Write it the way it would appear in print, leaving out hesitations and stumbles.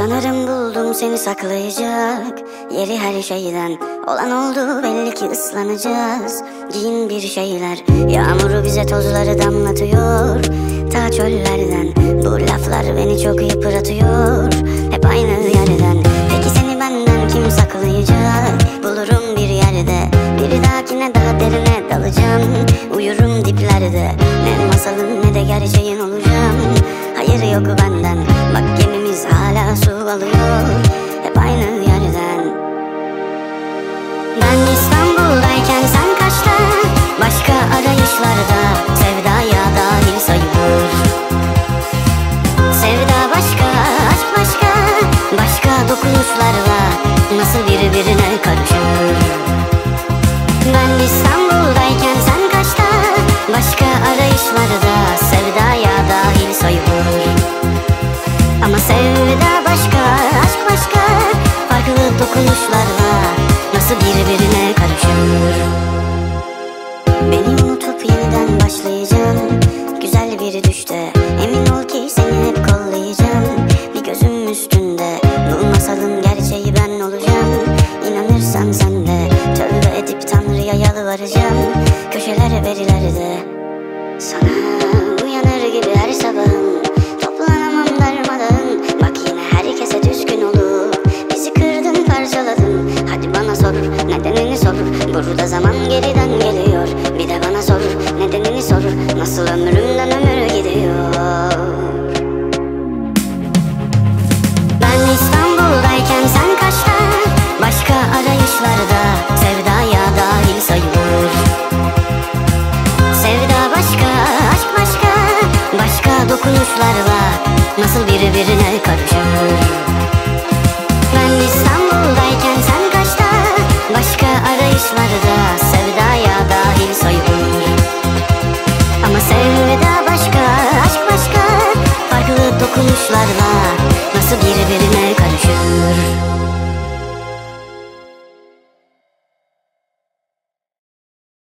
Sanırım buldum seni saklayacak yeri her şeyden. Olan oldu, belli ki ıslanacağız. Giyin bir şeyler, yağmuru bize tozları damlatıyor. Ta çöllerden bu laflar beni çok yıpratıyor. Hep aynı yerden. Peki seni benden kim saklayacak? Bulurum bir yerde, bir dahakine daha derine dalacağım. Uyurum diplerde, ne masalın ne de gerçeğin olacağım. Hayır yok benden, bak gemimiz hala su alıyor. Hep aynı yerden. Ben İstanbul'dayken sen kaçta, başka arayışlarda. Sevdaya dahil sayılır. Sevda başka, aşk başka, başka dokunuşlarla nasıl birbirine karışır. Ben İstanbul'dayken sen kaçta, başka arayışlarda. Sevdaya dahil sayılır. Ama sevda başka, aşk başka, farklı dokunuşlarla nasıl birbirine karışır. Beni unutup yeniden başlayacağım güzel bir düşte. Emin ol ki seni hep kollayacağım. Bir gözüm üstünde, bu masalın gerçeği ben olacağım. İnanırsan sen de, tövbe edip Tanrı'ya yalvaracağım. Köşeler verilerde sana uyanır gibi her sabahım. Toplanamam darmadağın, bak yine herkese düşkün olup bizi kırdın, parçaladın. Hadi bana sor, nedenini sor. Burada zaman geriden geliyor. Bir de bana sor, nedenini sor. Nasıl ömrümden ömür gidiyor. Ben İstanbul'dayken sen kaçta, başka arayışlarda. Sevdaya dahil sayılır. Sevda başka, aşk başka, başka dokunuşlarla nasıl birbirine karışır. Ben İstanbul'dayken sen kaçta, başka arayışlarda. Sevdaya dahil sayılır. Ama sevda başka, aşk başka, farklı dokunuşlarla nasıl birbirine